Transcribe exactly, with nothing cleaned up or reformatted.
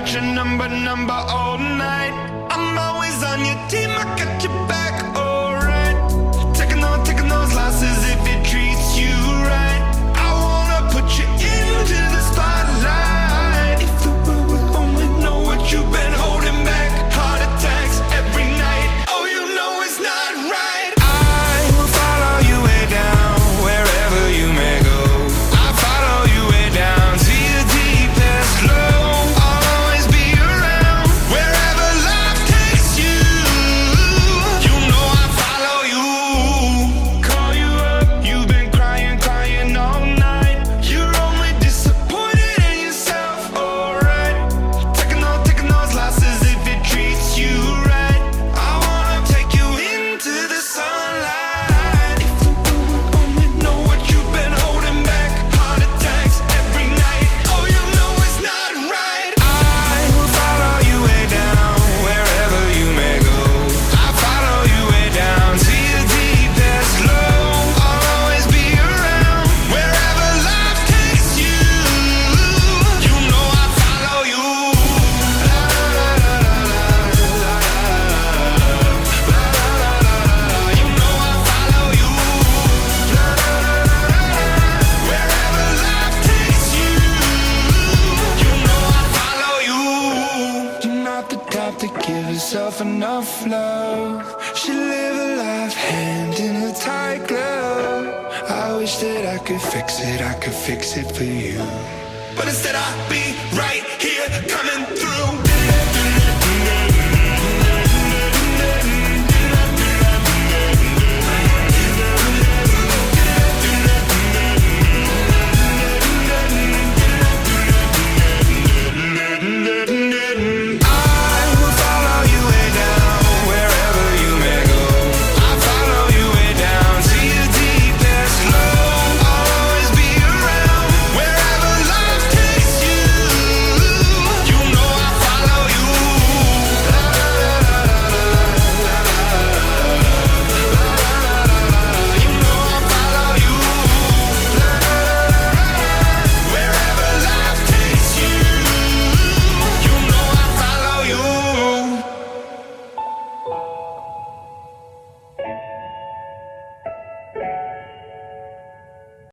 got your number, number all night. I'm always on your team, I got your back, alright. Taking on, taking those losses if it treats you right. I wanna put you into the spotlight. If the world would only know what you've been holding back. Heart attacks every night. Oh, you know it's not right. I will follow you way down, wherever you may go. I follow you way down to your deepest low. I'll always be around, wherever life takes you. You know I follow you. Call you up, you've been crying, crying all night. You're only disappointed in yourself, alright. Taking on, taking those losses if it treats you right. I wanna take you into the sunlight. If the world would only know what you've been holding back. Heart attacks every night. Oh, you know it's not right. I will follow you way down, wherever you may go. I follow you way down to your deepest low. I'll always be around, wherever life takes you. You know I follow you. La la la la la la la. You know I follow you. La la la la la. Wherever life takes you. You know I follow you. You're not the type to give yourself enough love. Should live a life hand in a tight glove. I wish that I could fix it, I could fix it for you. But instead I'll be right here coming through.